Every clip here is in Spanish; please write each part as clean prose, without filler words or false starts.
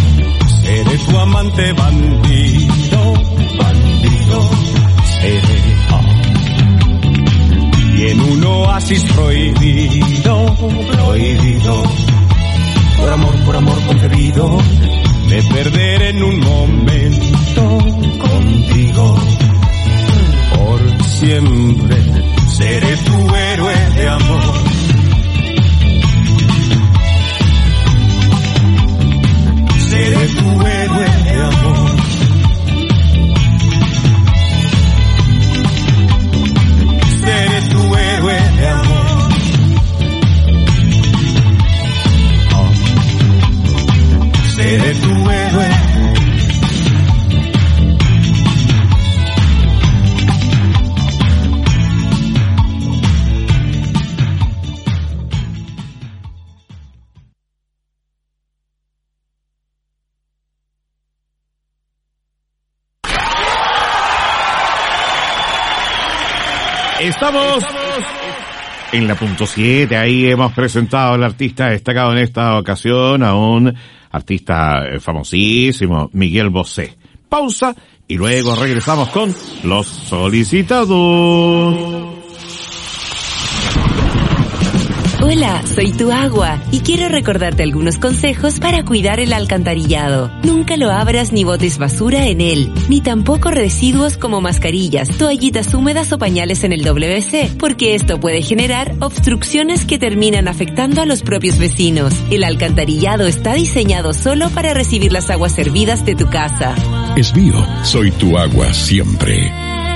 seré tu amante bandido, bandido, seré. Y en un oasis prohibido, prohibido, por amor concebido, me perderé en un momento contigo. Por siempre seré tu héroe de amor. Seré tu héroe de amor. Seré tu héroe de amor. Oh. Seré tu héroe. Estamos en la punto 7, ahí hemos presentado al artista destacado en esta ocasión, a un artista famosísimo, Miguel Bosé. Pausa y luego regresamos con los solicitados. Hola, soy tu agua y quiero recordarte algunos consejos para cuidar el alcantarillado. Nunca lo abras ni botes basura en él, ni tampoco residuos como mascarillas, toallitas húmedas o pañales en el WC, porque esto puede generar obstrucciones que terminan afectando a los propios vecinos. El alcantarillado está diseñado solo para recibir las aguas hervidas de tu casa. Esbío, soy tu agua siempre.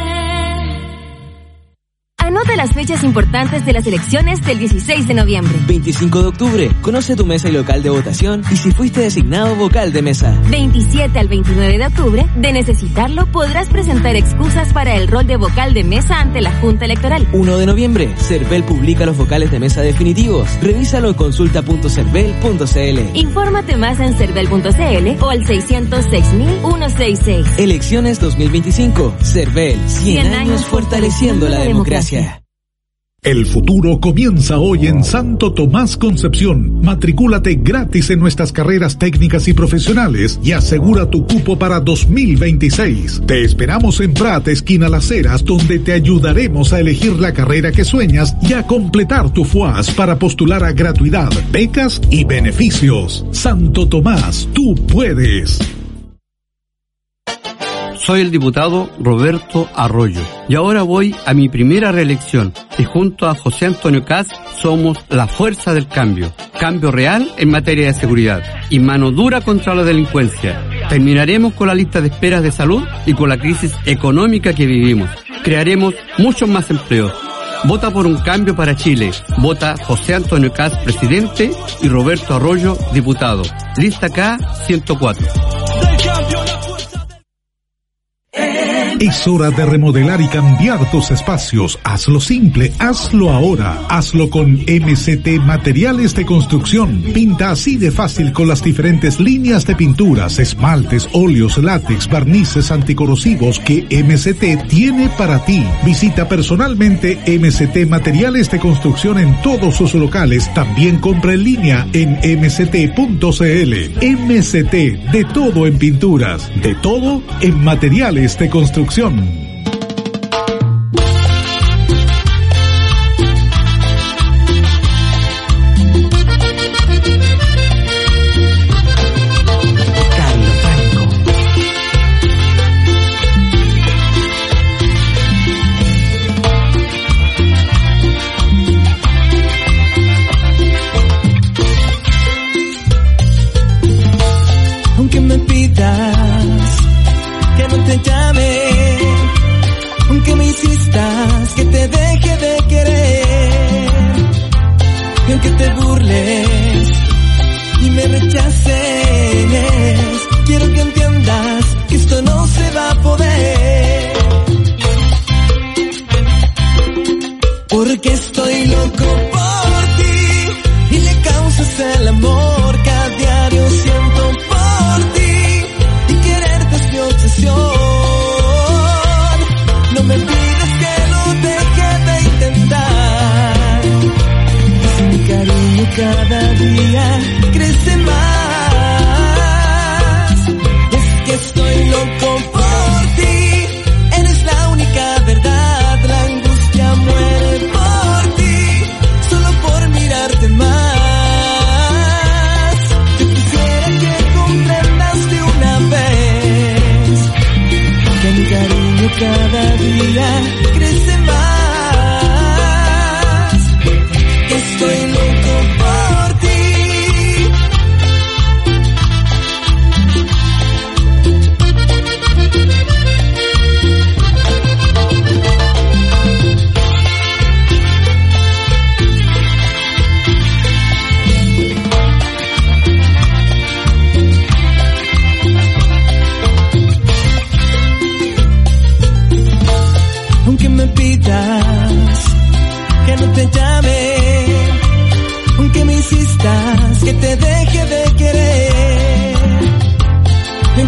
Anota las fechas importantes de las elecciones del 16 de noviembre. 25 de octubre, conoce tu mesa y local de votación y si fuiste designado vocal de mesa. 27 al 29 de octubre, de necesitarlo, podrás presentar excusas para el rol de vocal de mesa ante la Junta Electoral. 1 de noviembre, Cervel publica los vocales de mesa definitivos. Revísalo en consulta.cervel.cl. Infórmate más en cervel.cl o al 606.166. Elecciones 2025. Cervel, 100 años fortaleciendo la democracia. El futuro comienza hoy en Santo Tomás Concepción. Matricúlate gratis en nuestras carreras técnicas y profesionales y asegura tu cupo para 2026. Te esperamos en Prat, esquina Las Heras, donde te ayudaremos a elegir la carrera que sueñas y a completar tu FUAS para postular a gratuidad, becas y beneficios. Santo Tomás, tú puedes. Soy el diputado Roberto Arroyo y ahora voy a mi primera reelección y junto a José Antonio Caz somos la fuerza del cambio. Cambio real en materia de seguridad y mano dura contra la delincuencia. Terminaremos con la lista de esperas de salud y con la crisis económica que vivimos. Crearemos muchos más empleos. Vota por un cambio para Chile. Vota José Antonio Caz, presidente, y Roberto Arroyo, diputado. Lista K 104. Es hora de remodelar y cambiar tus espacios. Hazlo simple, hazlo ahora. Hazlo con MCT Materiales de Construcción. Pinta así de fácil con las diferentes líneas de pinturas, esmaltes, óleos, látex, barnices anticorrosivos que MCT tiene para ti. Visita personalmente MCT Materiales de Construcción en todos sus locales. También compra en línea en mct.cl. MCT, de todo en pinturas, de todo en materiales de construcción. Aunque me pidas que no te llame, aunque me insistas que te deje de querer, y aunque te burles y me rechaces, quiero que entiendas que esto no se va a poder, porque estoy loco por ti y le causas el amor que a diario siento por ti, y quererte es mi obsesión. No me pidas que no deje de intentar, si mi cariño cada día crece más.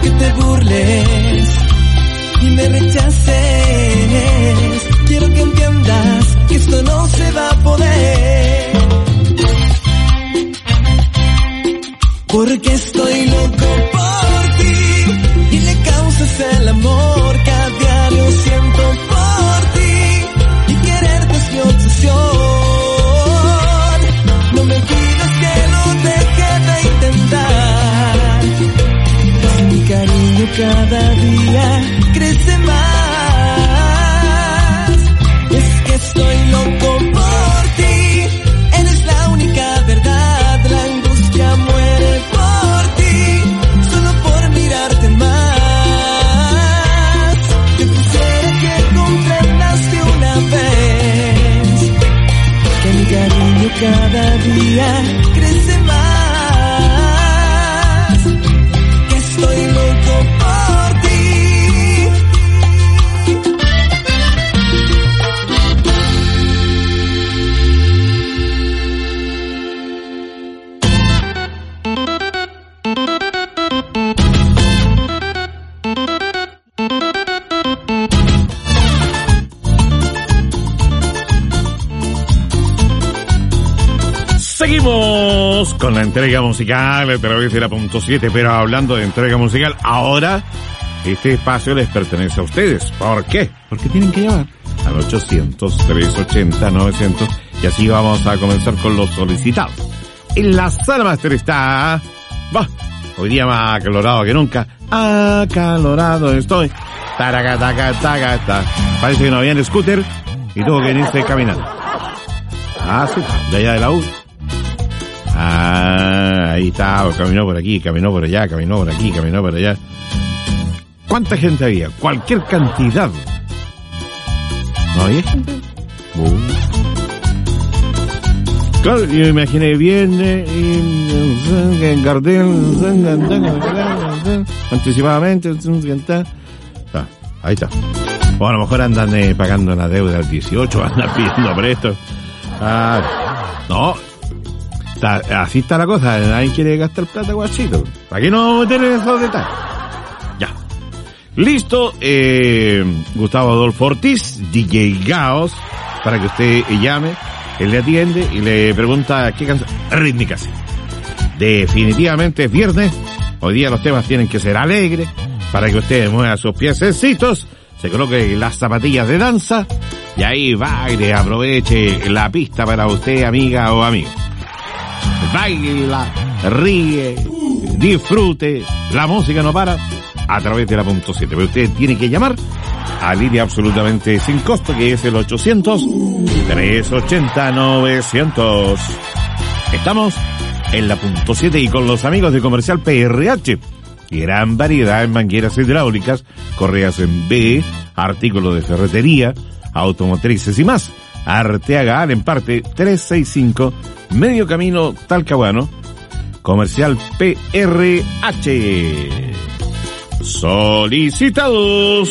aunque te burles y me rechaces, quiero que entiendas que esto no se va a poder, porque estoy loco por ti y le causas el amor que a diario siento por ti, y quererte es mi obsesión. No me pidas que no deje de intentar, mi cariño cada día crece más. Es que estoy loco por ti, eres la única verdad, la angustia muere por ti, solo por mirarte más. Yo quisiera que comprendas de una vez que mi cariño cada día crece más, que estoy loco por ti. Seguimos con la entrega musical a través de la punto 7, pero hablando de entrega musical, ahora este espacio les pertenece a ustedes. ¿Por qué? Porque tienen que llamar al 800-380-900 y así vamos a comenzar con los solicitados. En la sala máster está... hoy día más acalorado que nunca. Acalorado estoy. Taracatacatacata. Parece que no había en scooter y tuvo que venirse caminando. Sí, de allá de la U. Ahí está, caminó por aquí, caminó por allá, caminó por aquí, caminó por allá. ¿Cuánta gente había? Cualquier cantidad. ¿No había gente? Claro, yo me imaginé bien Gardel anticipadamente. Ahí está. O a lo mejor andan pagando la deuda al 18, andan pidiendo prestos. No, así está la cosa, nadie quiere gastar plata, guachito. ¿Para qué no meter en esos detalles? Ya. Listo, Gustavo Adolfo Ortiz, DJ Gaos, para que usted llame, él le atiende y le pregunta qué canción. Rítmicas. Definitivamente es viernes, hoy día los temas tienen que ser alegres, para que usted mueva sus piececitos, se coloque las zapatillas de danza, y ahí baile, aproveche la pista para usted, amiga o amigo. Baila, ríe, disfrute, la música no para a través de la punto 7. Pero usted tiene que llamar a línea absolutamente sin costo, que es el 800-380-900. Estamos en la punto 7 y con los amigos de Comercial PRH. Gran variedad en mangueras hidráulicas, correas en B, artículos de ferretería, automotrices y más. Arteaga Allen Parte 365, Medio Camino Talcahuano. Comercial PRH. Solicitados.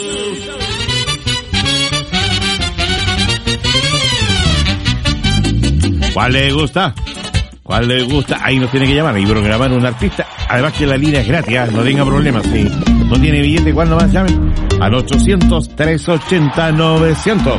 ¿Cuál le gusta? ¿Cuál le gusta? Ahí nos tiene que llamar y programar un artista. Además que la línea es gratis, no tenga problemas. Si no tiene billete, ¿cuándo más llame? Al 800-380-900.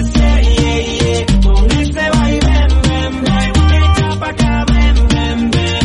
Con este baile, ven, ven, ven, echa pa' acá, ven, ven, ven.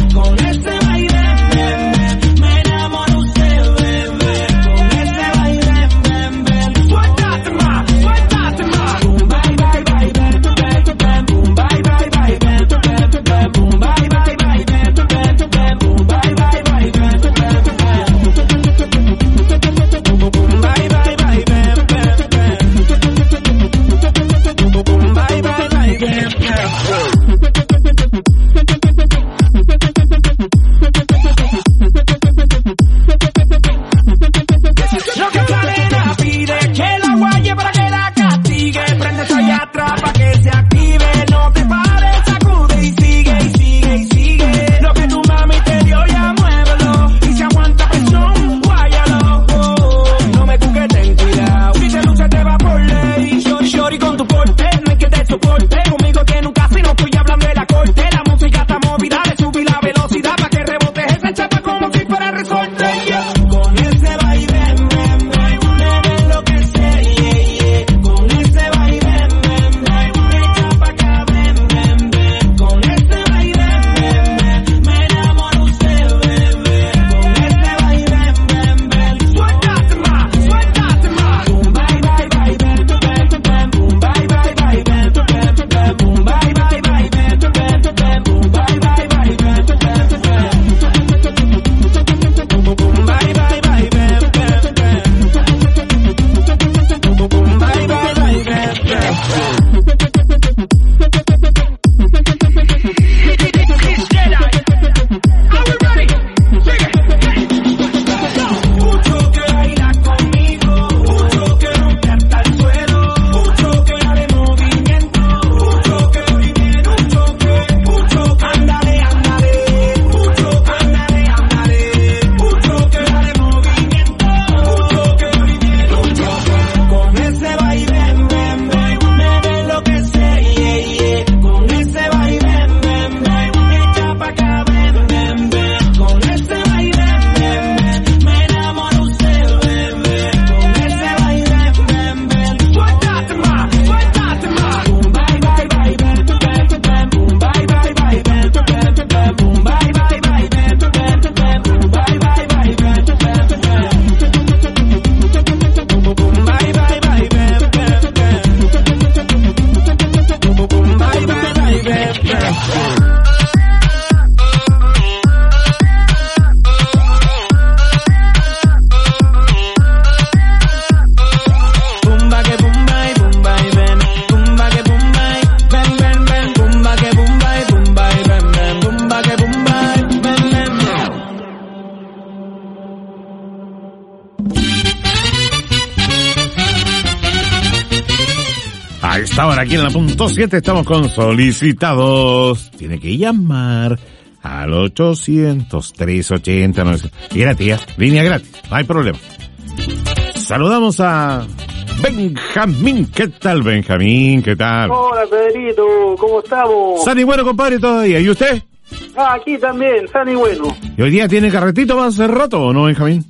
A esta hora aquí en la punto 7 estamos con solicitados. Tiene que llamar al 800-380. Gratis, línea gratis, no hay problema. Saludamos a Benjamín. ¿Qué tal, Benjamín? ¿Qué tal? Hola, Pedrito, ¿cómo estamos? Sani bueno, compadre, todavía. ¿Y usted? Aquí también, sani bueno. ¿Y hoy día tiene carretito para hacer roto o no, Benjamín?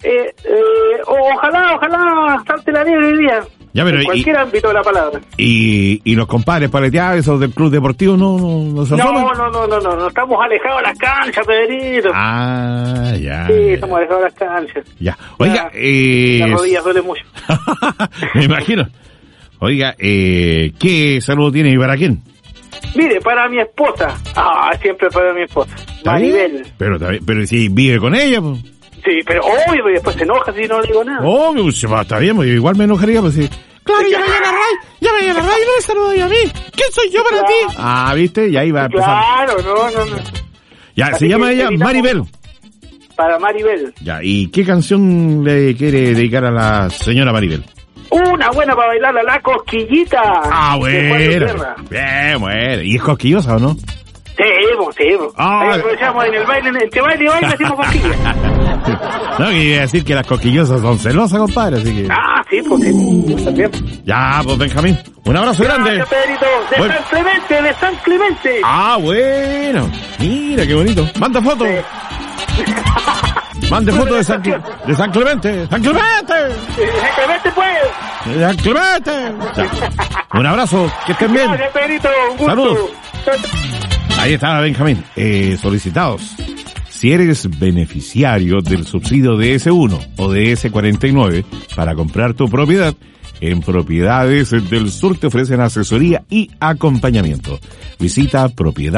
Ojalá salte la nieve hoy día. Ya, pero en cualquier ámbito de la palabra. ¿Y los compadres paleteados, esos del club deportivo, no se forman? No, estamos alejados de las canchas, Pedrito. Ah, ya. Sí, estamos alejados de las canchas. Ya. Oiga, las rodillas duelen mucho. Me imagino. Oiga, ¿qué saludo tiene y para quién? Mire, para mi esposa. Siempre para mi esposa. Maribel. Pero si vive con ella, pues. Sí, pero obvio, y después se enoja si no le digo nada. Obvio, está bien, igual me enojaría, pues sí. Claro, ya me a la radio y no me saludo yo a mí. ¿Quién soy yo para ti? ¿Viste? Y ahí va a empezar. Claro, no. Ya, así se llama ella Maribel. Para Maribel. Ya, ¿y qué canción le quiere dedicar a la señora Maribel? Una buena para bailar a la cosquillita. Bueno. Bien, bueno. ¿Y es cosquillosa o no? Sí. Ahí aprovechamos en el baile, entre baile y baile hacemos cosquillas. No, y decir que las cosquillosas son celosas, compadre, así que... Sí, pues sí, también. Ya, pues Benjamín, un abrazo grande. Gracias, Pedrito, de San Clemente. Bueno, mira qué bonito. Manda foto. Mande foto de San Clemente. ¡San Clemente, pues! ¡San Clemente! Ya. Un abrazo, que estén bien. Gracias, Pedrito, un gusto. Saludos. Ahí está Benjamín, solicitados. Si eres beneficiario del subsidio DS1 o DS49 para comprar tu propiedad, en Propiedades del Sur te ofrecen asesoría y acompañamiento. Visita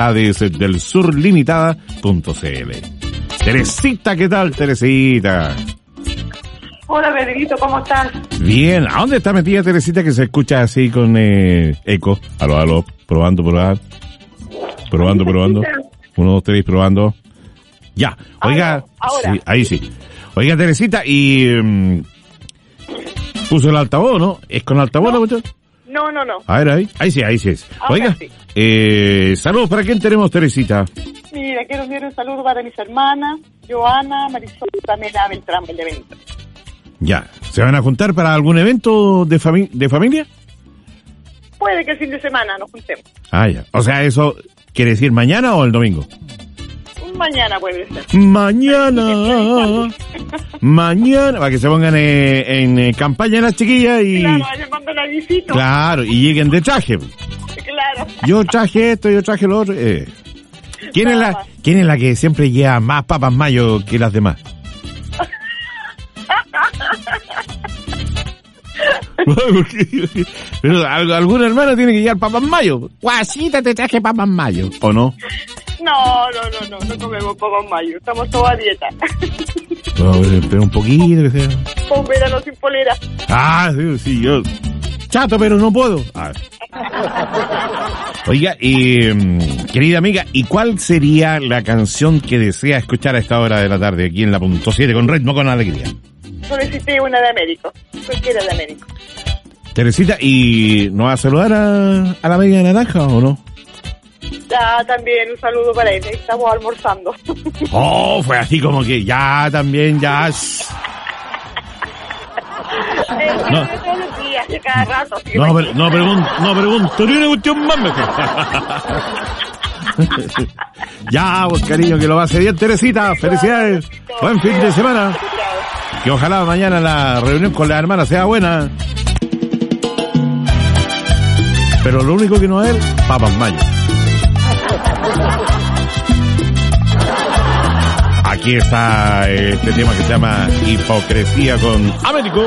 propiedadesdelsurlimitada.cl. Teresita, ¿qué tal, Teresita? Hola, Pedrito, ¿cómo estás? Bien, ¿a dónde está metida Teresita que se escucha así con eco? Aló, probando. Probando. 1, 2, 3, probando. Ya, oiga, ahora. Sí, ahí sí. Oiga, Teresita, y puso el altavoz, ¿no? ¿Es con altavoz la cuestión? No. A ver, ahí sí es. Oiga, sí. Saludos, ¿para quién tenemos, Teresita? Mira, quiero enviar un saludo para mis hermanas, Joana, Marisol, Pamela, Beltrán, del evento. Ya, ¿se van a juntar para algún evento de familia? Puede que el fin de semana nos juntemos. Ya. O sea, ¿eso quiere decir mañana o el domingo? Mañana puede ser. Mañana, para que se pongan en campaña las chiquillas y... Claro, vayan con el avisito. Claro, y lleguen de traje. Claro. Yo traje esto, yo traje lo otro. ¿Quién es la que siempre lleva más papas mayo que las demás? Pero alguna hermana tiene que llevar papas mayo. Guasita, te traje papas mayo, ¿o no? No comemos papas mayo, estamos todos a dieta. Pero un poquito que sea. Con verano sin polera. Sí, yo chato, pero no puedo. Oiga, querida amiga, ¿y cuál sería la canción que desea escuchar a esta hora de la tarde aquí en la punto 7 con ritmo, con alegría? Solicité una de Américo, cualquiera de Américo. Teresita, ¿y nos va a saludar a la media naranja o no? Ya, también un saludo para él, estamos almorzando. Fue así como que ya, también, ya. No. Todos los días, de cada rato. No pregunto, ni una cuestión más mejor. Ya, pues cariño, que lo va a hacer bien, Teresita. Felicidades. Buen fin de semana. Que ojalá mañana la reunión con la hermana sea buena. Pero lo único que no es papas mayo. Aquí está este tema que se llama Hipocresía con Américo.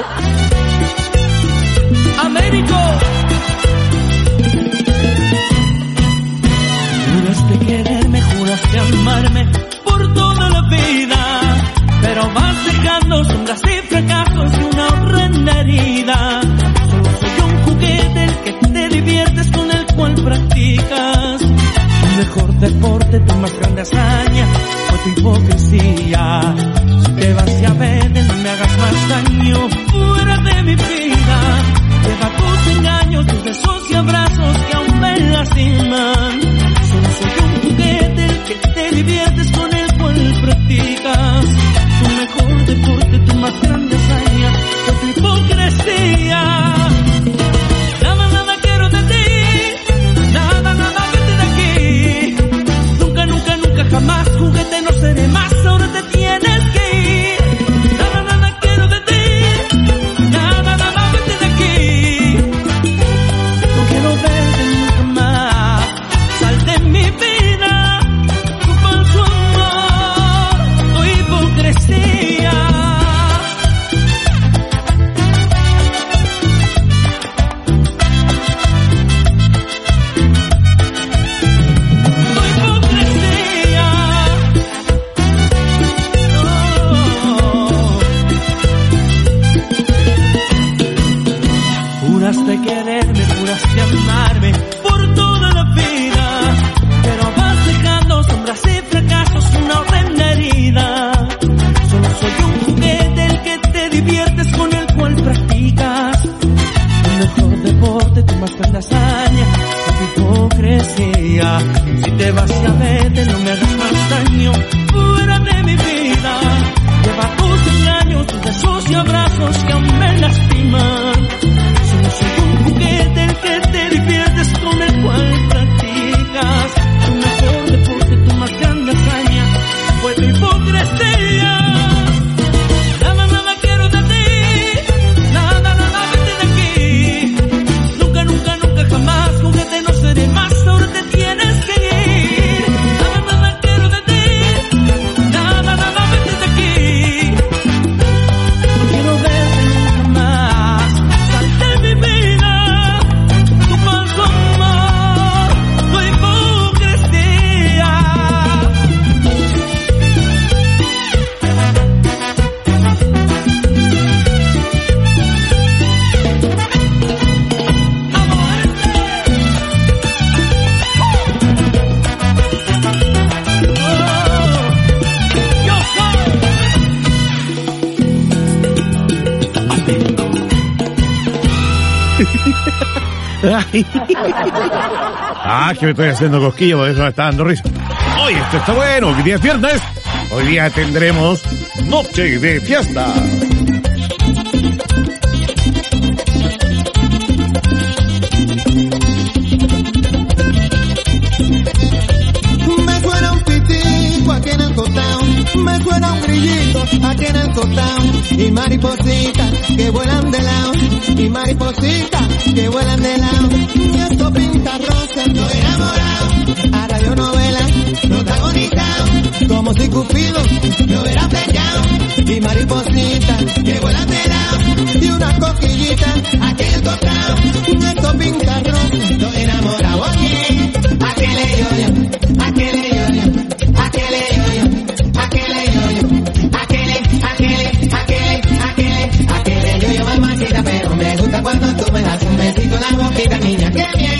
Juraste quererme, juraste amarme por toda la vida, pero vas dejando sombras y fracasos y una horrenda herida. Solo soy un juguete el que te diviertes, con el cual practicas tu mejor deporte, tu más grande hazaña fue tu hipocresía. Si te vas, ya vete, no me hagas más daño, fuera de mi vida. Lleva tus engaños, tus besos y abrazos amarme por toda la vida, pero vas dejando sombras y fracasos, una horrenda herida. Solo soy un juguete el que te diviertes, con el cual practicas el mejor deporte, tu más grande hazaña, tu hipocresía. Si te vas ya vete, no me hagas más daño, fuera de mi vida. Lleva tus engaños, tus besos y abrazos que aún me lastiman. Solo soy un juguete el que te diviertes, con el cual practicas tu mejor deporte, tu más grande hazaña fue tu hipocresía. Nada, nada quiero de ti, nada, nada vete de aquí. Nunca, nunca, nunca jamás, juguete no seré más, ahora te tienes que ir. Nada, nada quiero de ti, nada, nada vete de aquí. No quiero verte nunca más, sal de mi vida, tu falso amor, tu hipocresía. Que me estoy haciendo cosquillas, por eso me está dando risa. Hoy esto está bueno, hoy día es viernes. Hoy día tendremos noche de fiesta. Me suena un pitico aquí en el costado, me suena un grillito aquí en el costado, y maripositas que vuelan de lado, y maripositas que vuelan de lado. Y esto pinta rosa, estoy enamorado, a radionovela protagonizado, como si Cupido me hubiera flechado, y maripositas que vuelan de lado, y una coquillita aquí en el costado. Esto pinta rosa, estoy enamorado aquí. ¿A qué le yo? ¿A qué le yo? ¿A qué le yo? ¿A qué le yo? ¿A qué le yo, mamacita? Pero me gusta cuando tú me das un besito en la boquita, niña. ¡Qué bien!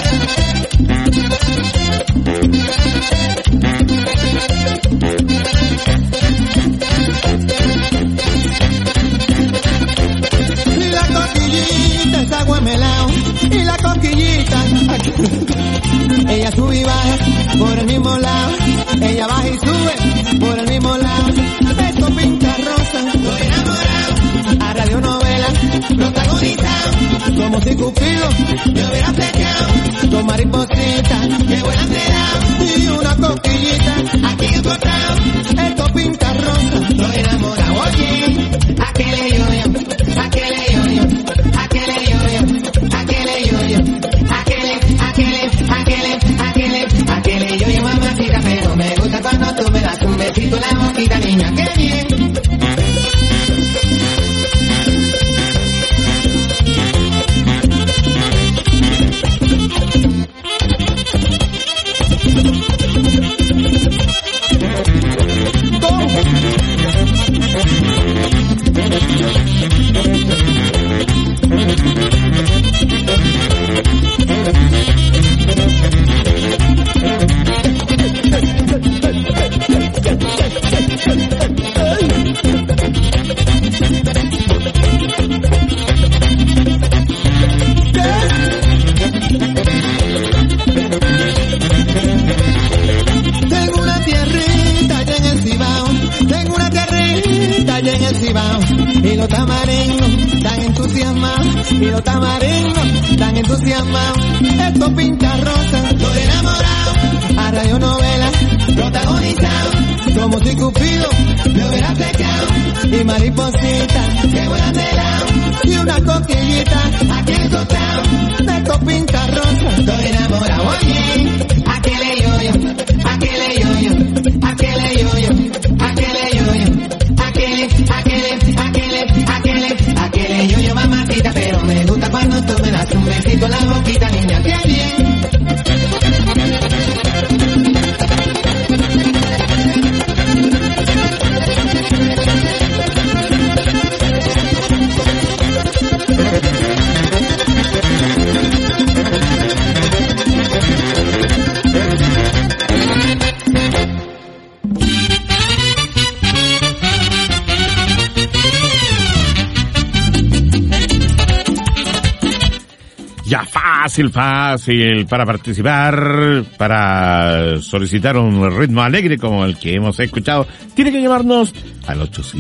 Y la coquillita es agua melao, y la coquillita ella sube y baja por el mismo lado, ella baja y sube por el mismo lado. Esto pinta rosa, estoy enamorado, a radionovela protagonizado, como si Cupido me hubiera flechado, con maripositas que vuelan de lado, y una coquillita aquí encontrado. Esto pinta rosa, estoy enamorado. Oye, ¿a qué le yo? ¿A qué le yo? ¿A qué le yo? ¿A qué le yo? ¿A qué le yo, mamacita? Pero me gusta cuando tú me das un besito en la boquita, niña. ¡Qué bien! Y los tamaringos tan entusiasmados, y los tamaringos tan entusiasmados. Esto pinta rosa, estoy enamorado, a radionovela protagonizado, como si Cupido me hubiera flechado, y maripositas que vuelan de lado, y una coquillita aquí encontrado. Esto pinta rosa, estoy enamorado. Oye, ¿a qué le yo? ¿A qué le yo? ¿A qué le yo? ¿A qué le yo? ¿A qué le yo, mamacita? Pero me gusta cuando tú me das un besito en la boquita, niña. ¡Qué bien! Fácil para participar, para solicitar un ritmo alegre como el que hemos escuchado. Tiene que llamarnos al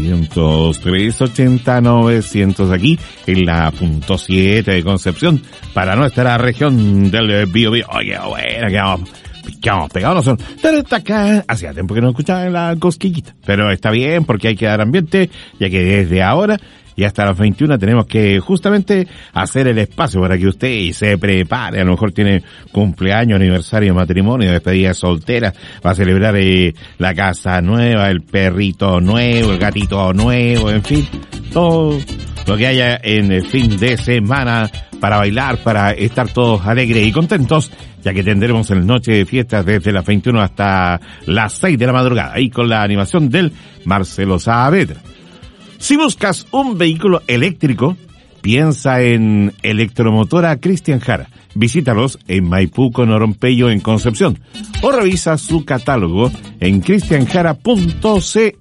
800-380-900 aquí en la punto 7 de Concepción para nuestra región del Biobío. Oye, bueno, que vamos pegados. Hacía tiempo que no escuchaba la cosquillita, pero está bien porque hay que dar ambiente, ya que desde ahora y hasta las 21 tenemos que justamente hacer el espacio para que usted se prepare. A lo mejor tiene cumpleaños, aniversario, matrimonio, despedida soltera, va a celebrar la casa nueva, el perrito nuevo, el gatito nuevo, en fin, todo lo que haya en el fin de semana para bailar, para estar todos alegres y contentos, ya que tendremos el noche de fiestas desde las 21 hasta las 6 de la madrugada, ahí con la animación del Marcelo Saavedra. Si buscas un vehículo eléctrico, piensa en Electromotora Cristian Jara. Visítalos en Maipú con Orompeyo en Concepción o revisa su catálogo en cristianjara.cl.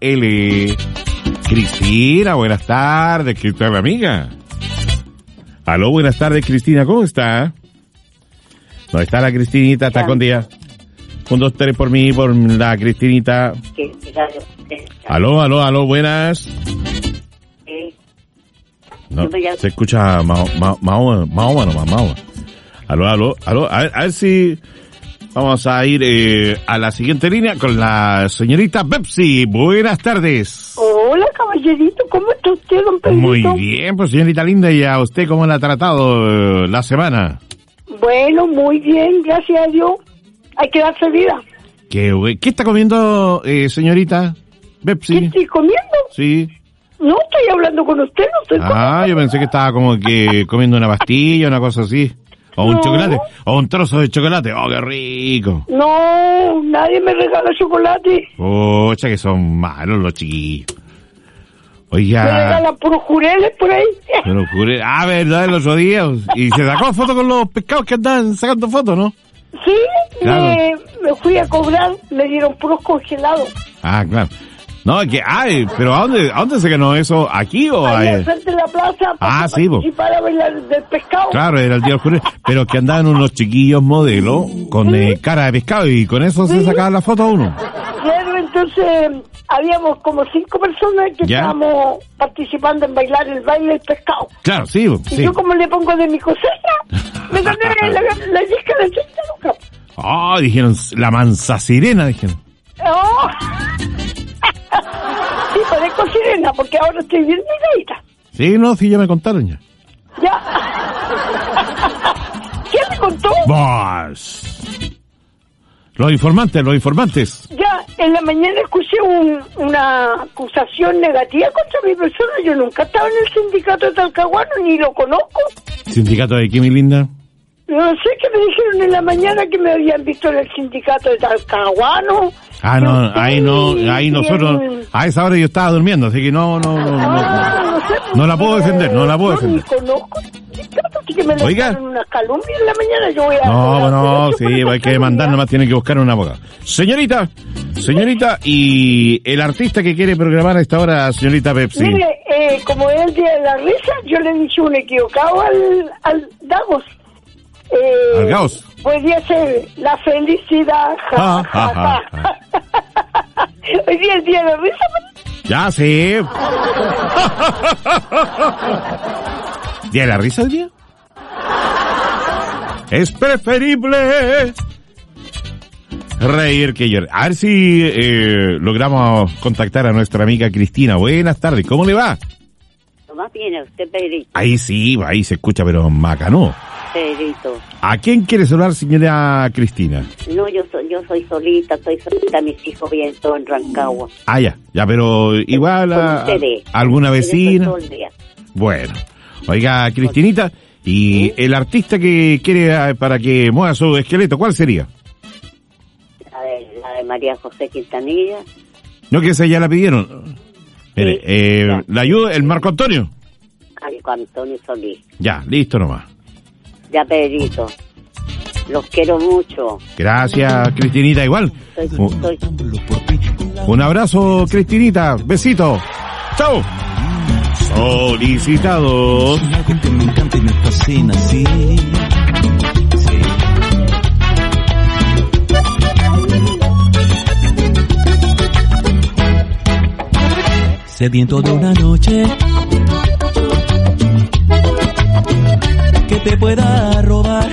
Cristina, buenas tardes. ¿Qué tal, amiga? Aló, buenas tardes, Cristina. ¿Cómo está? ¿Dónde está la Cristinita? ¿Está escondida? 1, 2, 3 por mí, por la Cristinita. Aló, buenas. No, se escucha Mahoma. Aló. A ver si vamos a ir a la siguiente línea con la señorita Pepsi. Buenas tardes. Hola, caballerito. ¿Cómo está usted, don Pedrito? Muy bien, pues señorita linda. ¿Y a usted cómo la ha tratado la semana? Bueno, muy bien, gracias a Dios. Hay que darse vida. ¿Qué está comiendo, señorita Pepsi? ¿Qué estoy comiendo? Sí. No estoy hablando con usted, no estoy comiendo. Yo pensé que estaba como que comiendo una pastilla, una cosa así. O un chocolate, o un trozo de chocolate. ¡Oh, qué rico! No, nadie me regala chocolate. Pocha, que son malos los chiquillos. Oiga. Me regalan puros jureles por ahí. Pero jureles. ¿Verdad? El otro día. Y se sacó foto con los pescados que andaban sacando fotos, ¿no? Sí, claro. Me fui a cobrar, me dieron puros congelados. Claro. No, que pero ¿a dónde se ganó eso? ¿Aquí o ahí? Ahí frente de la plaza. Sí, para bailar del pescado. Claro, era el día del jurel. Pero que andaban unos chiquillos modelos con cara de pescado y con eso se sacaban la foto a uno. Claro, entonces habíamos como 5 personas que estábamos participando en bailar el baile del pescado. Claro, sí. Y yo como le pongo de mi cosecha, me gané la yesca de 80 lucas. Dijeron, la mansa sirena, dijeron. Sí, parezco sirena, porque ahora estoy bien miradita. Sí, sí, ya me contaron ya. Ya. ¿Quién me contó? Vos. Los informantes. Ya, en la mañana escuché una acusación negativa contra mi persona. Yo nunca estaba en el sindicato de Talcahuano, ni lo conozco. ¿Sindicato de qué, mi linda? No sé, que me dijeron en la mañana que me habían visto en el sindicato de Talcahuano. No, ahí nosotros, a esa hora yo estaba durmiendo, así que no la puedo defender, no la puedo defender. Oiga. Unas calumnias en la mañana, yo voy a... sí, hay que demandar, nomás tiene que buscar un abogado. Señorita, y el artista que quiere programar a esta hora, señorita Pepsi. Mire, como es el Día de la Risa, yo le he dicho un equivocado al Dagos. ¿Al Gauss? Podría ser la felicidad. Hoy día es el Día de la Risa. Ya, sí. ¿Día de la risa hoy día? Es preferible reír que llorar. A ver si logramos contactar a nuestra amiga Cristina. Buenas tardes, ¿cómo le va? Más bien a usted, Pedrito. Ahí sí, ahí se escucha, pero macanó. Pedrito. ¿A quién quiere saludar, señora Cristina? No, yo soy solita, mis hijos vienen todos en Rancagua. Ya, pero igual a alguna vecina. Bueno, oiga, Cristinita, y el artista que quiere para que mueva su esqueleto, ¿cuál sería? La de María José Quintanilla. No, que esa ya la pidieron. Mire, ¿la ayuda el Marco Antonio? Marco Antonio Solís. Ya, listo nomás. Ya, Pedrito. Los quiero mucho. Gracias, Cristinita, igual. Un abrazo, Cristinita. Besito. Chao. Solicitados. Algo que me encanta y me fascina, sí. sediento de una noche que te pueda robar.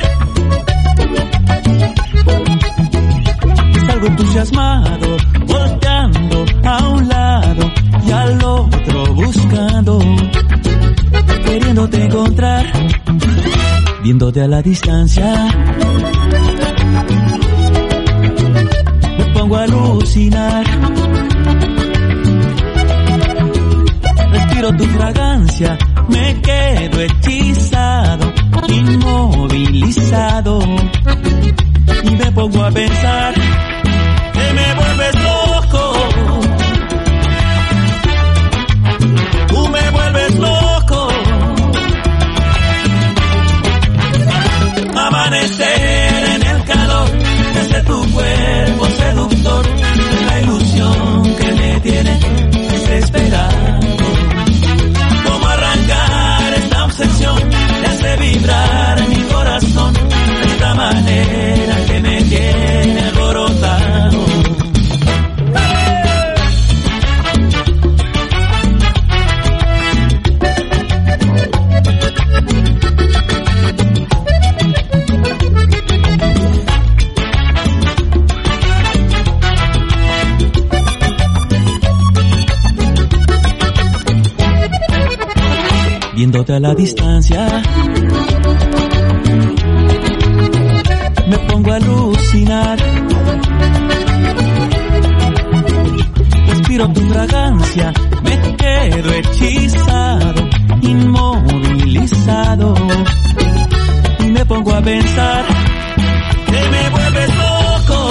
Salgo entusiasmado, volteando a un lado y al otro buscando, queriéndote encontrar, viéndote a la distancia. Me pongo a alucinar, respiro tu fragancia, me quedo hechizado, inmovilizado, y me pongo a pensar que me vuelves loco. Tú me vuelves loco. Amanecer en el calor desde tu cuerpo seductor, la ilusión que me tiene desesperado. Cómo arrancar esta obsesión me hace vibrar mi corazón de esta manera que me tiene alborotado. Viéndote a la distancia, me pongo a alucinar, respiro tu fragancia, me quedo hechizado, inmovilizado, y me pongo a pensar que me vuelves loco.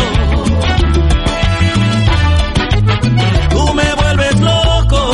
Tú me vuelves loco.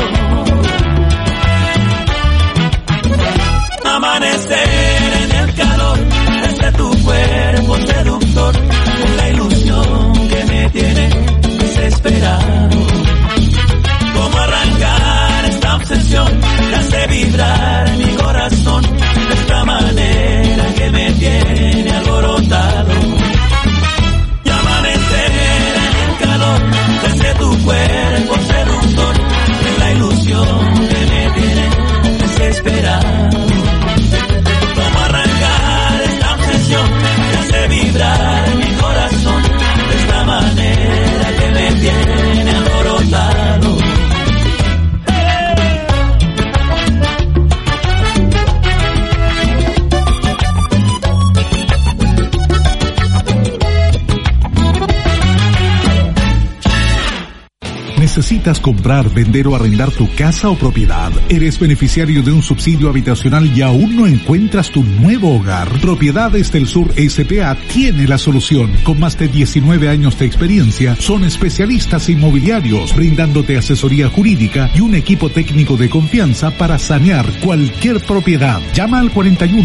Amanecer en el calor desde tu cuerpo seductor, la ilusión que me tiene desesperado. Cómo arrancar esta obsesión que hace vibrar mi corazón de esta manera que me tiene alborotado. Y amanecer en el calor desde tu cuerpo seductor, la ilusión que me tiene desesperado. Que hace vibrar mi corazón de esta manera que me tiene alborotado. ¿Necesitas comprar, vender o arrendar tu casa o propiedad? ¿Eres beneficiario de un subsidio habitacional y aún no encuentras tu nuevo hogar? Propiedades del Sur S.p.A. tiene la solución. Con más de 19 años de experiencia, son especialistas inmobiliarios, brindándote asesoría jurídica y un equipo técnico de confianza para sanear cualquier propiedad. Llama al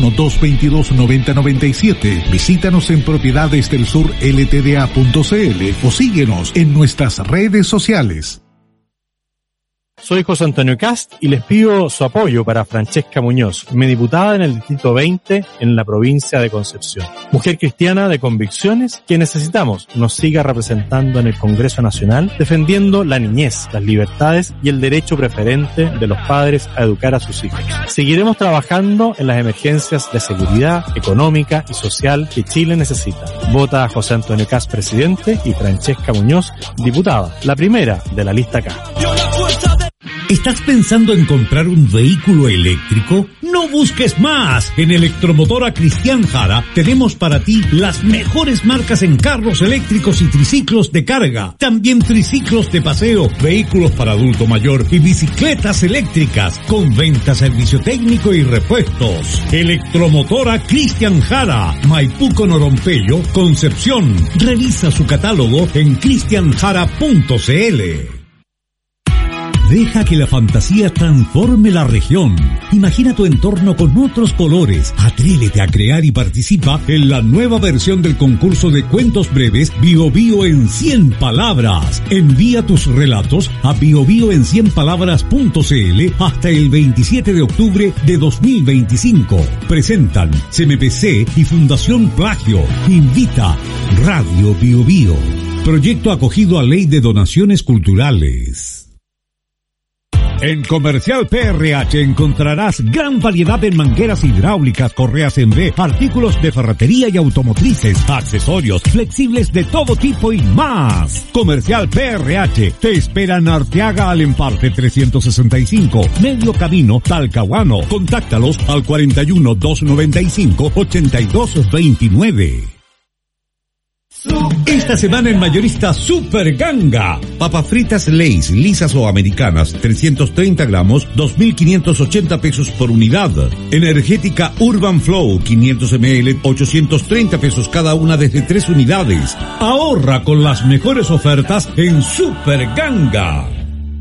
41-222-9097. Visítanos en propiedadesdelsurltda.cl o síguenos en nuestras redes sociales. Soy José Antonio Cast y les pido su apoyo para Francesca Muñoz, mi diputada en el Distrito 20 en la provincia de Concepción. Mujer cristiana de convicciones que necesitamos nos siga representando en el Congreso Nacional, defendiendo la niñez, las libertades y el derecho preferente de los padres a educar a sus hijos. Seguiremos trabajando en las emergencias de seguridad económica y social que Chile necesita. Vota a José Antonio Cast presidente y Francesca Muñoz diputada, la primera de la lista K. ¿Estás pensando en comprar un vehículo eléctrico? No busques más. En Electromotora Cristian Jara tenemos para ti las mejores marcas en carros eléctricos y triciclos de carga. También triciclos de paseo, vehículos para adulto mayor y bicicletas eléctricas con venta, servicio técnico y repuestos. Electromotora Cristian Jara, Maipú con Orompeyo, Concepción. Revisa su catálogo en cristianjara.cl. Deja que la fantasía transforme la región. Imagina tu entorno con otros colores. Atrévete a crear y participa en la nueva versión del concurso de cuentos breves Bio Bio en 100 palabras. Envía tus relatos a biobioen100palabras.cl hasta el 27 de octubre de 2025. Presentan CMPC y Fundación Plagio. Invita Radio Bio Bio. Proyecto acogido a Ley de Donaciones Culturales. En Comercial PRH encontrarás gran variedad en mangueras hidráulicas, correas en B, artículos de ferretería y automotrices, accesorios, flexibles de todo tipo y más. Comercial PRH te espera en Arteaga al Emparte 365, Medio Camino, Talcahuano. Contáctalos al 41 295 8229. Esta semana en Mayorista Super Ganga. Papas fritas Lay's, lisas o americanas, 330 gramos, 2.580 pesos por unidad. Energética Urban Flow, 500 ml, 830 pesos cada una desde 3 unidades. Ahorra con las mejores ofertas en Super Ganga.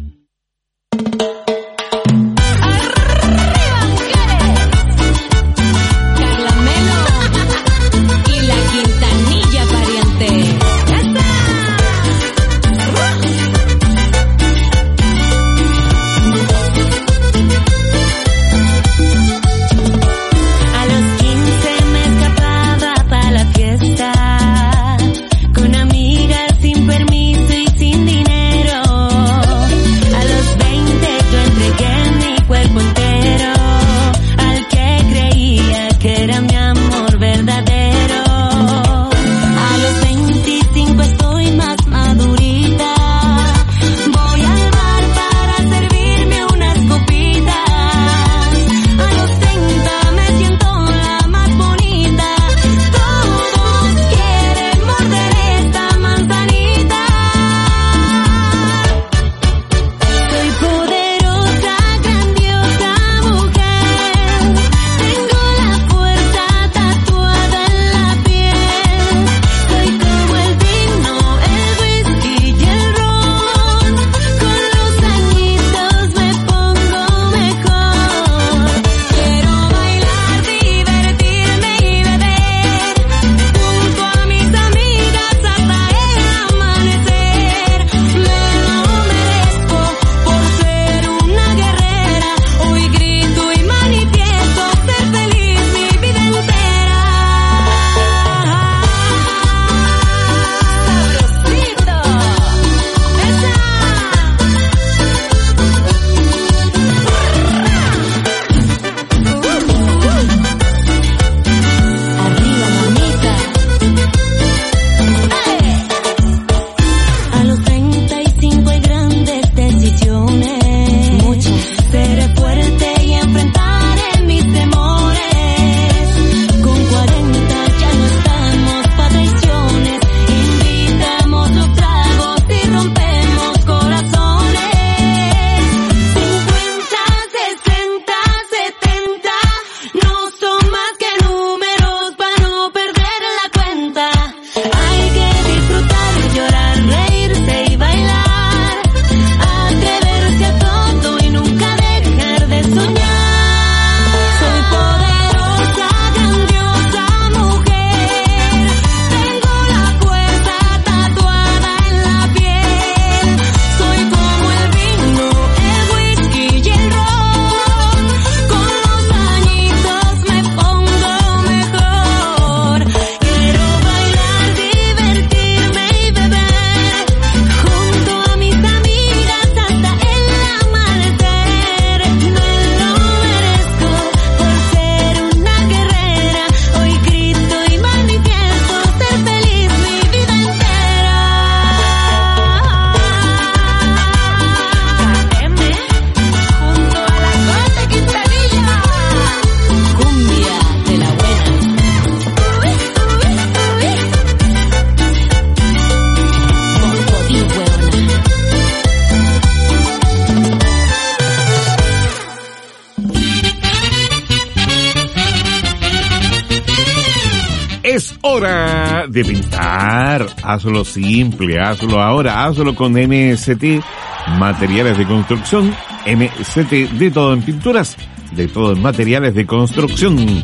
hora de pintar. Hazlo simple, hazlo ahora, hazlo con MST Materiales de Construcción. MST, de todo en pinturas, de todo en materiales de construcción.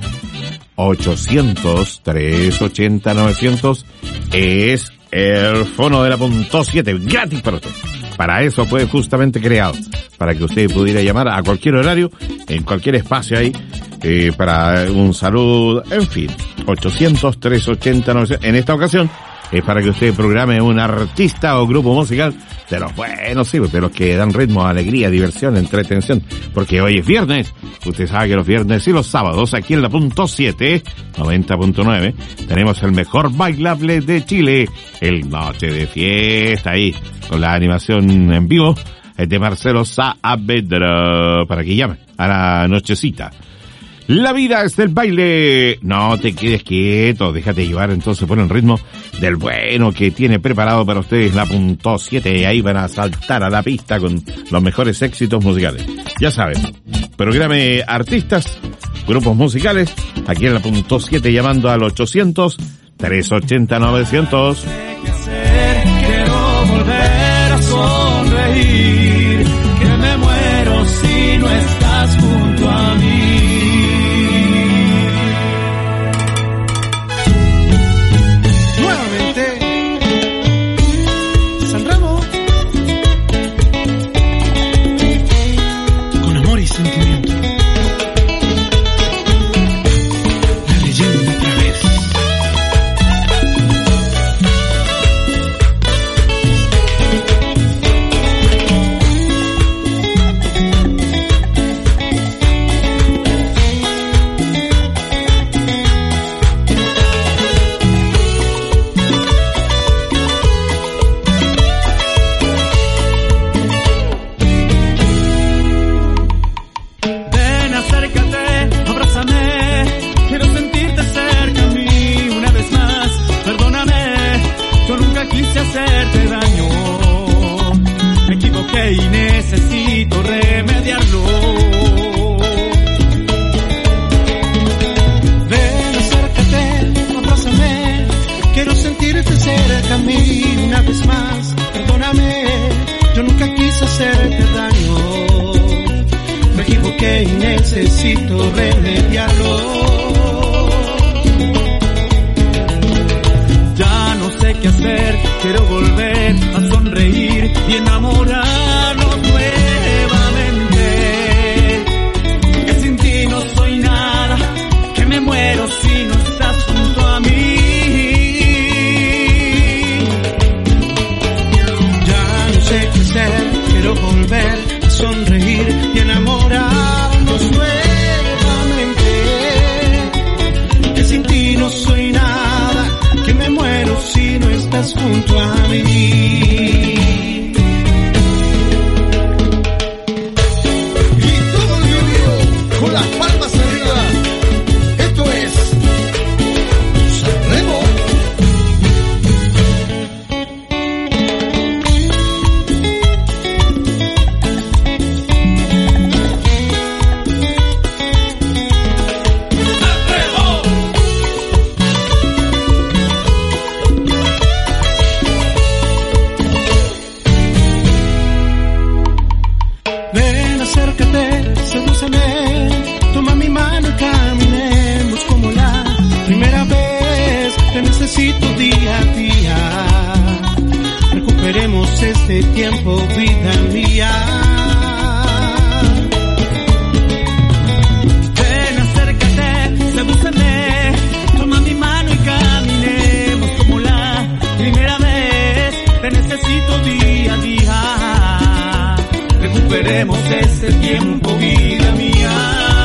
800-380-900 es el fono de la punto 7, gratis para usted. Para eso fue justamente creado, para que usted pudiera llamar a cualquier horario, en cualquier espacio ahí, para un saludo, en fin. 800-380-900. En esta ocasión, es para que usted programe un artista o grupo musical de los buenos, sí, de los que dan ritmo, alegría, diversión, entretención, porque hoy es viernes. Usted sabe que los viernes y los sábados aquí en la punto 7, 90.9, tenemos el mejor bailable de Chile, el Noche de Fiesta, ahí con la animación en vivo de Marcelo Saavedra, para que llame a la nochecita. La vida es del baile. No te quedes quieto, déjate llevar entonces por el ritmo del bueno que tiene preparado para ustedes la punto 7. Y ahí van a saltar a la pista con los mejores éxitos musicales. Ya saben, programe artistas, grupos musicales, aquí en la punto 7 llamando al 800-380-900. Quiero volver a sonreír, que me muero si no estás junto a mí. Y necesito remediarlo. Ven, acércate, abrázame. Quiero sentirte cerca a mí una vez más. Perdóname, yo nunca quise hacerte daño. Me equivoqué y necesito remediarlo. Ya no sé qué hacer, quiero volver a sonreír y enamorarnos nuevamente. Que sin ti no soy nada, que me muero si no estás junto a mí. Ya no sé qué hacer, quiero volver a sonreír y enamorarnos nuevamente. Que sin ti no soy nada, que me muero si no estás junto a mí. Con las palmas arriba, esto es Sanremo. Ven, acércate, sedúceme, toma mi mano y caminemos como la primera vez. Te necesito día a día, recuperemos este tiempo, vida mía. Ven, acércate, sedúceme, toma mi mano y caminemos como la primera vez. Te necesito día a día, recuperemos ese tiempo, vida mía.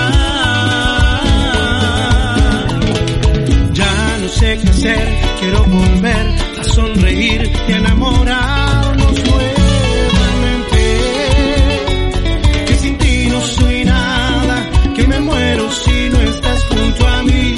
Ya no sé qué hacer, quiero volver a sonreír y enamorarnos nuevamente. Que sin ti no soy nada, que me muero si no estás junto a mí.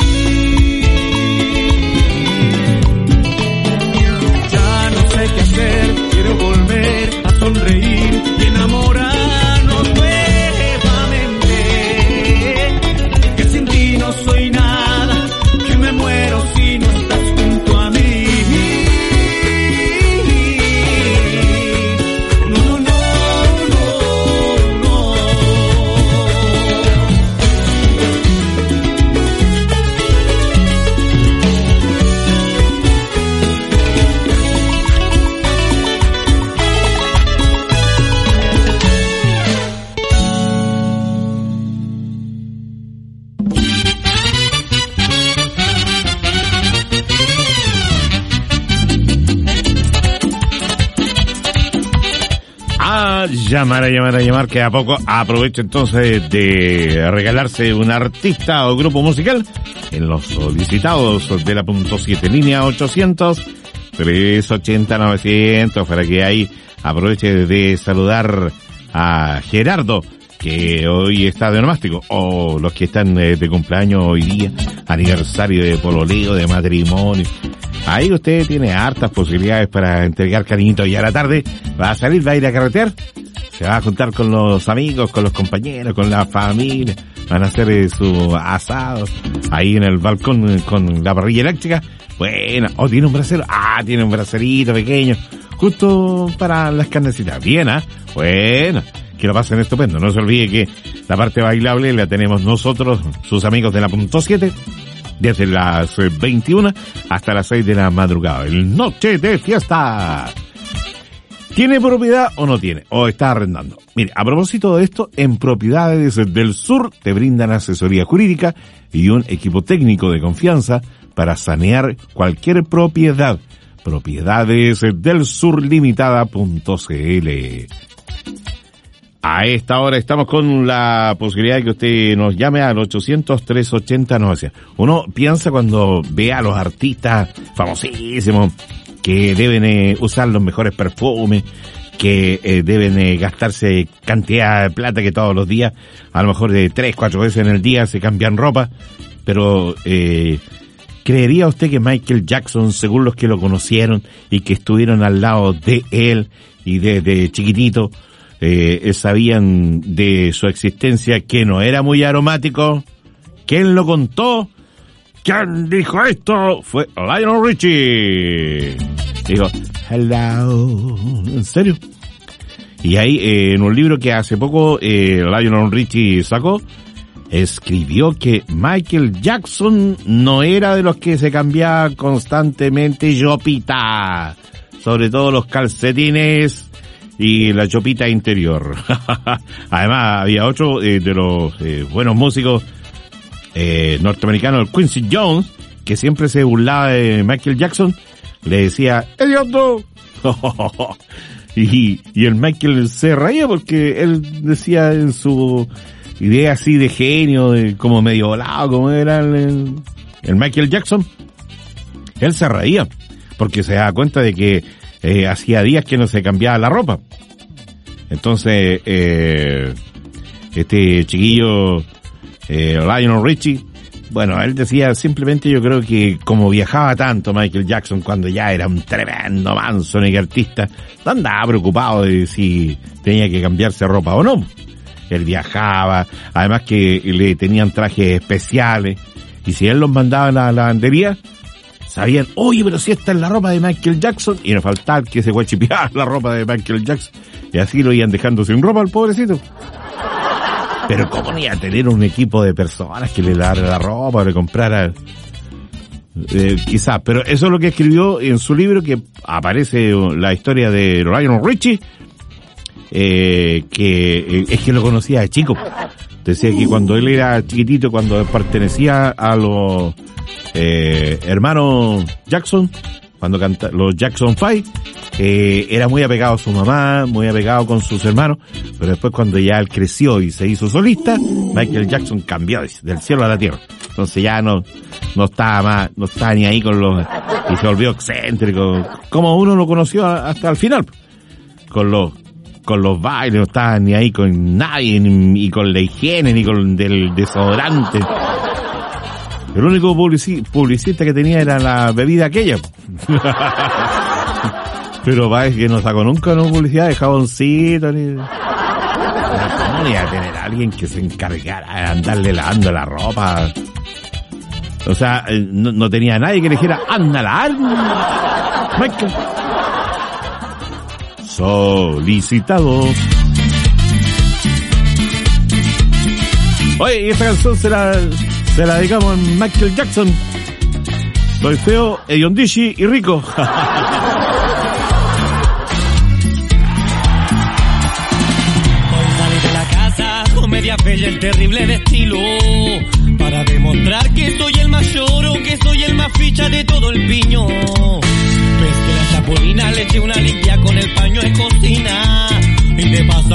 Ya no sé qué hacer, quiero volver a sonreír y enamorarnos nuevamente. Que sin ti no soy nada, que me muero si no estás junto a mí. llamar, que a poco aproveche entonces de regalarse un artista o grupo musical en los solicitados de la punto 7, línea 800-380-900, para que ahí aproveche de saludar a Gerardo, que hoy está de onomástico, o los que están de cumpleaños hoy día, aniversario de pololeo, de matrimonio. Ahí usted tiene hartas posibilidades para entregar cariñito, y a la tarde va a salir, va a ir a carretear, se va a juntar con los amigos, con los compañeros, con la familia, van a hacer su asado ahí en el balcón con la parrilla eléctrica. Bueno, tiene un brasero, tiene un braserito pequeño, justo para las carnecitas. Bien, bueno, que lo pasen estupendo. No se olvide que la parte bailable la tenemos nosotros, sus amigos de la punto 7, desde las 21 hasta las 6 de la madrugada. El Noche de Fiesta. ¿Tiene propiedad o no tiene? ¿O está arrendando? Mire, a propósito de esto, en Propiedades del Sur te brindan asesoría jurídica y un equipo técnico de confianza para sanear cualquier propiedad. Propiedades del Sur Limitada.cl. A esta hora estamos con la posibilidad de que usted nos llame al 800-380-900. Uno piensa cuando ve a los artistas famosísimos que deben usar los mejores perfumes, que deben gastarse cantidad de plata, que todos los días, a lo mejor de 3-4 veces en el día se cambian ropa, pero ¿creería usted que Michael Jackson, según los que lo conocieron y que estuvieron al lado de él y desde chiquitito, sabían de su existencia, que no era muy aromático? ¿Quién lo contó? ¿Quién dijo esto? Fue Lionel Richie. Dijo, hello. ¿En serio? Y ahí, en un libro que hace poco Lionel Richie sacó, escribió que Michael Jackson no era de los que se cambiaba constantemente yopita, sobre todo los calcetines y la chopita interior. Además, había otro de los buenos músicos norteamericanos, el Quincy Jones, que siempre se burlaba de Michael Jackson, le decía, ¡idioto! y el Michael se reía porque él decía en su idea así de genio, de como medio volado, como era el Michael Jackson, él se reía porque se daba cuenta de que hacía días que no se cambiaba la ropa. Entonces, este chiquillo, Lionel Richie, bueno, él decía simplemente, yo creo que como viajaba tanto Michael Jackson cuando ya era un tremendo manso y artista, no andaba preocupado de si tenía que cambiarse ropa o no. Él viajaba, además que le tenían trajes especiales, y si él los mandaba a la lavandería, sabían, oye, pero si esta es la ropa de Michael Jackson, y no faltaba que se guachipeara la ropa de Michael Jackson, y así lo iban dejando sin ropa al pobrecito. Pero cómo no iba a tener un equipo de personas que le lavara la ropa, le comprara, quizás, pero eso es lo que escribió en su libro, que aparece la historia de Lionel Richie, que es que lo conocía de chico. Decía que cuando él era chiquitito, cuando pertenecía a los hermanos Jackson, cuando cantaba los Jackson 5, era muy apegado a su mamá, muy apegado con sus hermanos, pero después cuando ya él creció y se hizo solista, Michael Jackson cambió del cielo a la tierra. Entonces ya no estaba más, no estaba ni ahí con los, y se volvió excéntrico, como uno lo conoció hasta el final, con los bailes, no estaba ni ahí con nadie, ni con la higiene, ni con del desodorante. El único publicista que tenía era la bebida aquella. Pero va, es que no sacó nunca una publicidad de jaboncito, ni... ¿Cómo iba a tener a alguien que se encargara de andarle lavando la ropa? O sea, no tenía nadie que le dijera, anda la Michael. Solicitado. Oye, esta canción se la dedicamos a Michael Jackson. Soy feo, Eyondishi y rico. Media bella, el terrible de estilo, para demostrar que soy el más lloro, que soy el más ficha de todo el piño. Ves que la chapulina le eché una limpia con el paño de cocina, y de paso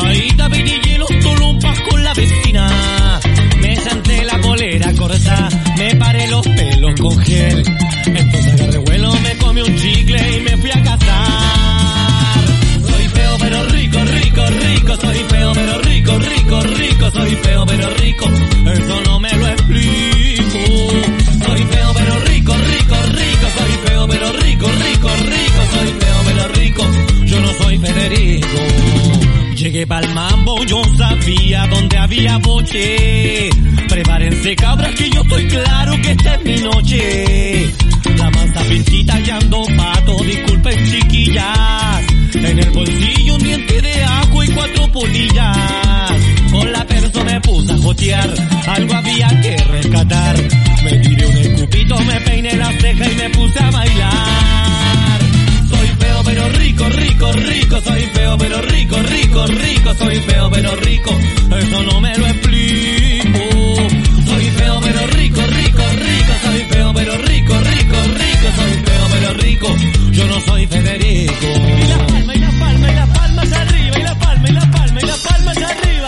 Llegué pa'l mambo, yo sabía dónde había boche. Prepárense cabras que yo estoy claro que esta es mi noche. La mansa pintita y ando pato, disculpen chiquillas. En el bolsillo un diente de ajo y 4 polillas. Con la perso me puse a jotear, algo había que rescatar. Me tiré un escupito, me peiné la ceja y me puse a bailar. Soy feo pero rico, rico, rico. Soy feo pero rico, rico, rico. Soy feo pero rico, eso no me lo explico. Soy feo pero rico, rico, rico. Soy feo pero rico, rico, rico. Soy feo pero rico, yo no soy Federico. Y la palma, y la palma, y la palma hacia arriba. Y la palma, y la palma, y la palma hacia arriba.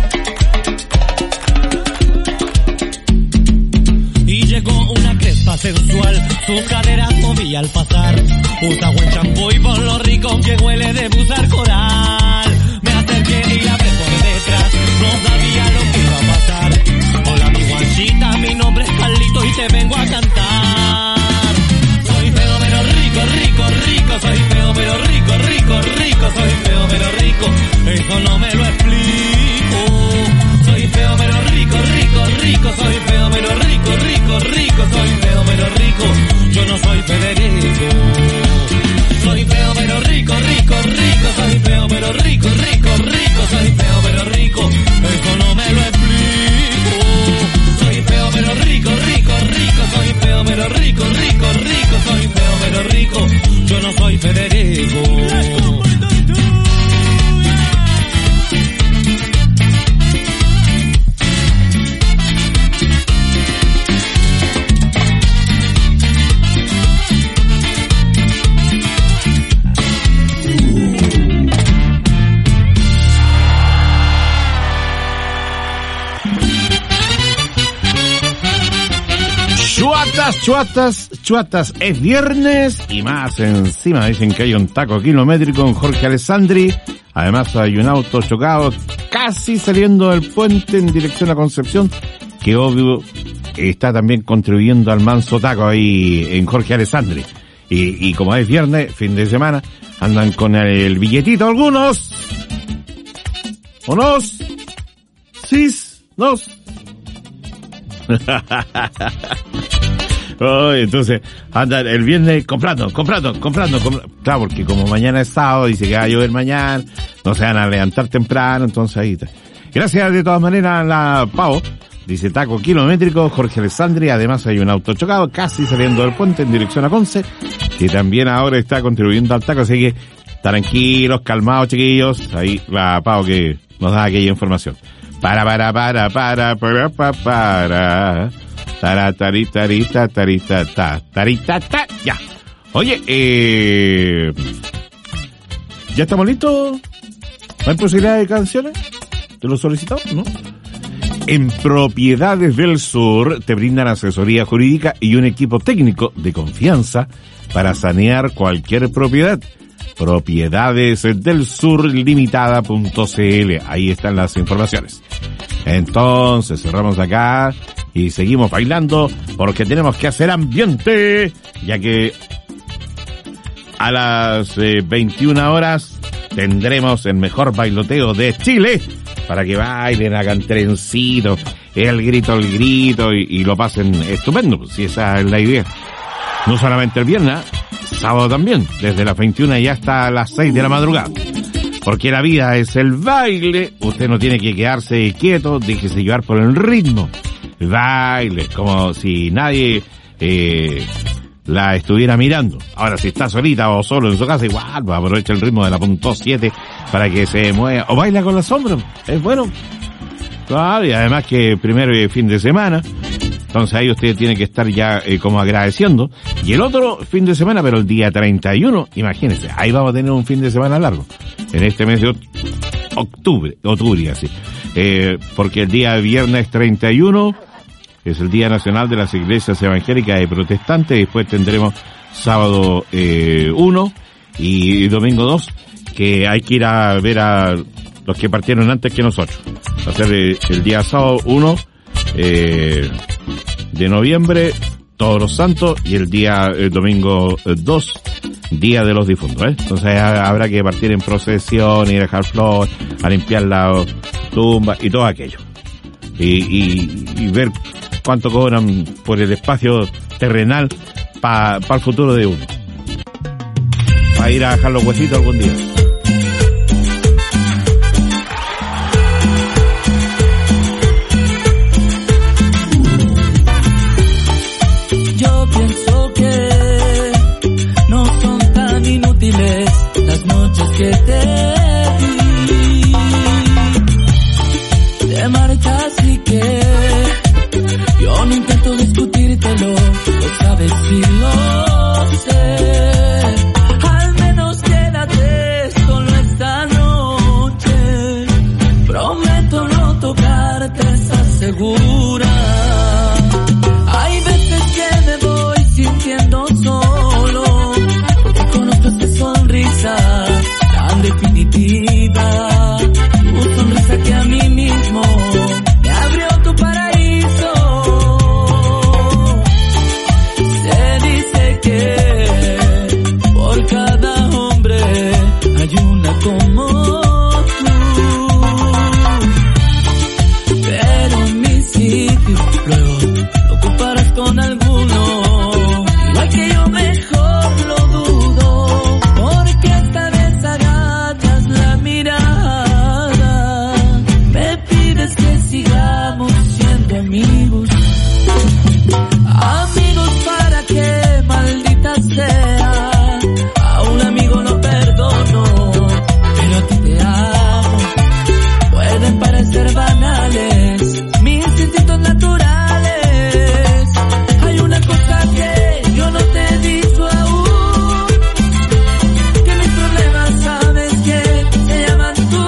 Y llegó una crespa sensual, sus caderas movía al pasar. Usa buen champú y por lo rico que huele de usar coral. Me acerqué y la abrí por detrás, no sabía lo que iba a pasar. Hola mi guachita, mi nombre es Carlito y te vengo a cantar. Soy feo pero rico, rico, rico. Soy feo pero rico, rico, rico. Soy feo pero rico, eso no me lo explico. Soy feo pero rico, rico, rico. Soy feo pero rico, rico, rico. Soy feo pero rico, yo no soy Federico. Soy feo pero rico, rico, rico. Soy feo pero rico, rico, rico. Soy feo pero rico, eso no me lo explico. Soy feo pero rico, rico, rico. Soy feo pero rico, rico, rico. Soy feo pero rico, yo no soy Federico. Chuatas, es viernes y más encima dicen que hay un taco kilométrico con Jorge Alessandri. Además hay un auto chocado casi saliendo del puente en dirección a Concepción, que obvio está también contribuyendo al manso taco ahí en Jorge Alessandri. Y como es viernes, fin de semana, andan con el billetito algunos. ¿Unos? ¿Sis? ¿Dos? Oh, entonces andan el viernes comprando. Claro, porque como mañana es sábado, dice que va a llover mañana, no se van a levantar temprano, entonces ahí está. Gracias de todas maneras la Pau. Dice taco kilométrico, Jorge Alessandri. Además hay un auto chocado casi saliendo del puente en dirección a Conce, que también ahora está contribuyendo al taco, así que tranquilos, calmados chiquillos. Ahí la Pau que nos da aquella información. Ya. Oye, ¿ya estamos listos? ¿No hay posibilidad de canciones? ¿Te lo solicitamos? ¿No? En Propiedades del Sur te brindan asesoría jurídica y un equipo técnico de confianza para sanear cualquier propiedad. Propiedades del Sur Limitada.cl. Ahí están las informaciones. Entonces cerramos acá y seguimos bailando porque tenemos que hacer ambiente, ya que a las 21 horas tendremos el mejor bailoteo de Chile para que bailen, hagan trencito, el grito y lo pasen estupendo, pues, si esa es la idea. No solamente el viernes, sábado también, desde las 21 y hasta las 6 de la madrugada. Porque la vida es el baile, usted no tiene que quedarse quieto, déjese llevar por el ritmo. Baile, como si nadie la estuviera mirando. Ahora, si está solita o solo en su casa, igual, aprovecha el ritmo de la .7 para que se mueva. O baila con la sombra, es bueno. Claro, y además que primero es fin de semana, entonces ahí usted tiene que estar ya como agradeciendo. Y el otro fin de semana, pero el día 31, imagínense, ahí vamos a tener un fin de semana largo. En este mes de octubre así. Porque el día viernes 31 es el Día Nacional de las Iglesias Evangélicas y Protestantes. Después tendremos sábado 1 y domingo 2, que hay que ir a ver a los que partieron antes que nosotros. Va a ser el día sábado 1 de noviembre, Todos los Santos, y el día domingo 2 Día de los Difuntos, ¿eh? Entonces habrá que partir en procesión y dejar flores, a limpiar la tumba y todo aquello. Y ver cuánto cobran por el espacio terrenal para el futuro de uno. Para ir a dejar los huesitos algún día. Yo pienso que no son tan inútiles las noches que te di. Te marchas y que yo no intento discutírtelo, lo sabes y lo sé. Al menos quédate solo esta noche. Prometo no tocarte, ¿estás segura? Hay veces que me voy sintiendo solo, porque conozco esta sonrisa tan definitiva. Tu sonrisa que a mí mismo me abrió tu paraíso. Se dice que por cada hombre hay una como tú, pero mi sitio luego lo ocuparás con alguno, igual que yo mejor lo dudo, porque esta vez agachas la mirada, me pides que sigamos siendo amigos. Amigos para que maldita sea, a un amigo no perdono, pero a ti te amo. Pueden parecer banales mis instintos naturales. Hay una cosa que yo no te he dicho aún, que mis problemas sabes que se llaman tú.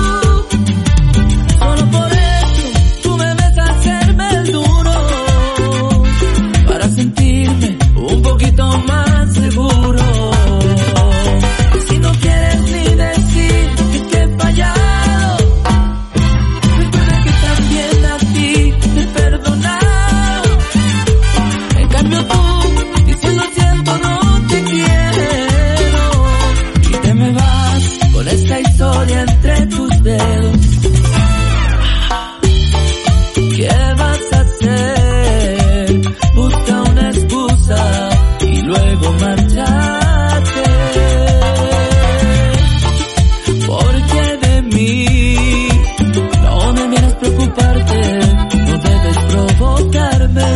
Solo por eso tú me ves hacerme el duro, para sentirme un poquito más seguro. Si no quieres ni decir que he fallado, recuerda que también a ti te he perdonado. En cambio tú, diciendo siento no te quiero, y te me vas con esta historia entre tus dedos. ¿Qué vas a hacer? Busca una excusa y luego marcharte, porque de mí no debieras preocuparte, no debes provocarme,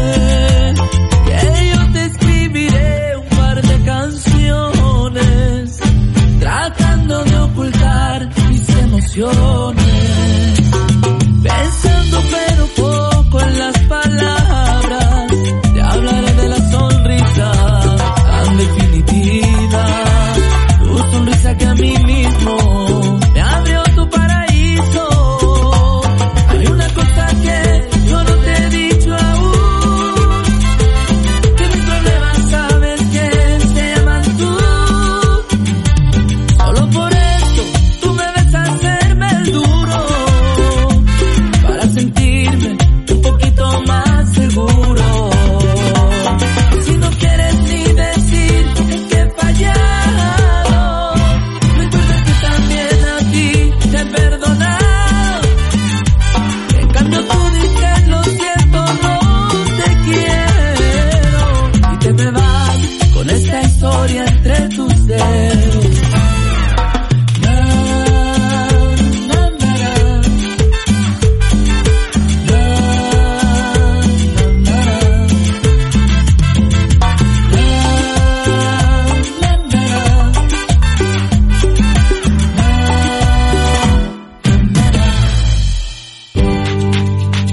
que yo te escribiré un par de canciones tratando de ocultar mis emociones, pensando pero poco en las palabras. Te hablaré de la sonrisa tan definitiva, tu sonrisa que a mí mismo me abrió tu paraíso. Hay una cosa que yo no te he dicho aún, que mis problemas sabes que se llaman tú. Solo por eso tú me ves hacerme el duro, para sentirme un poquito más seguro. Si no quieres ni decir que he fallado, recuerda que también a ti te he perdonado. En cambio tú dices lo siento, no te quiero, y te me vas con esta historia entre tus dedos.